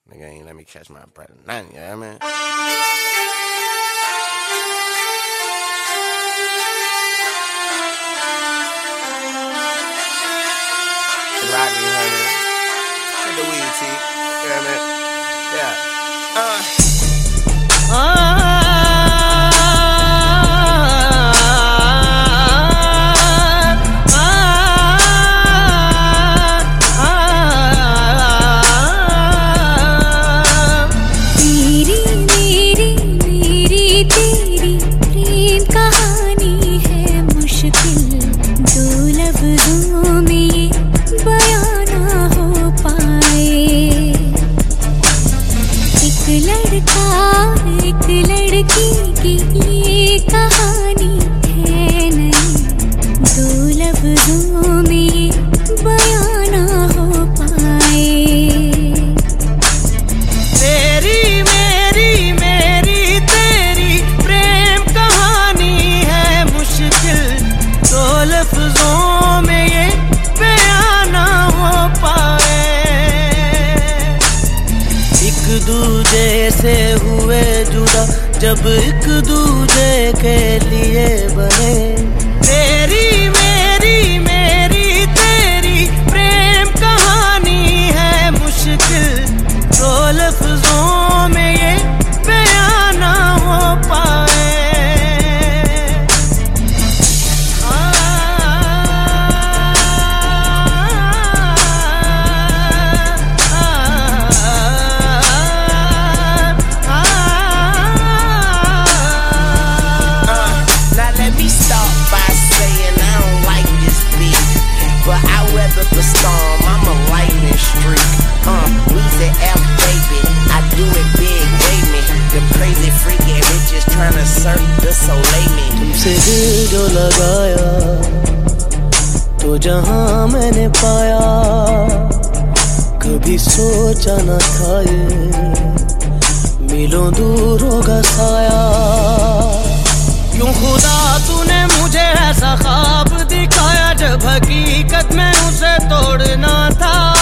Nigga ain't let me catch my breath. Nothing, you know what I mean? Rocky, honey. Get the weed, T. You know what I mean? Yeah. एक लड़की की ये कहानी है नहीं, दो लफ्जों में ये बयां ना हो पाए। तेरी मेरी मेरी तेरी प्रेम कहानी है मुश्किल, दो लफ्जों में ये बयां ना हो पाए। एक दूजे से हुए जुदा जब एक दूजे के लिए बने, तेरी मेरी मेरी तेरी प्रेम कहानी है मुश्किल, दो लफ्जों में ये बयां ना हो पाए। The storm, I'm a lightning streak. Weezy F baby, I do it big, wait me. The crazy freaky bitches tryna surf the soleil me. तुमसे दिल जो लगाया तो जहां मैंने पाया, कभी सोचा न था ये मिलों दूर होगा साया। क्यों खुदा तूने मुझे ऐसा ख्वाब दिखाया जब हकीकत में उसे तोड़ना था।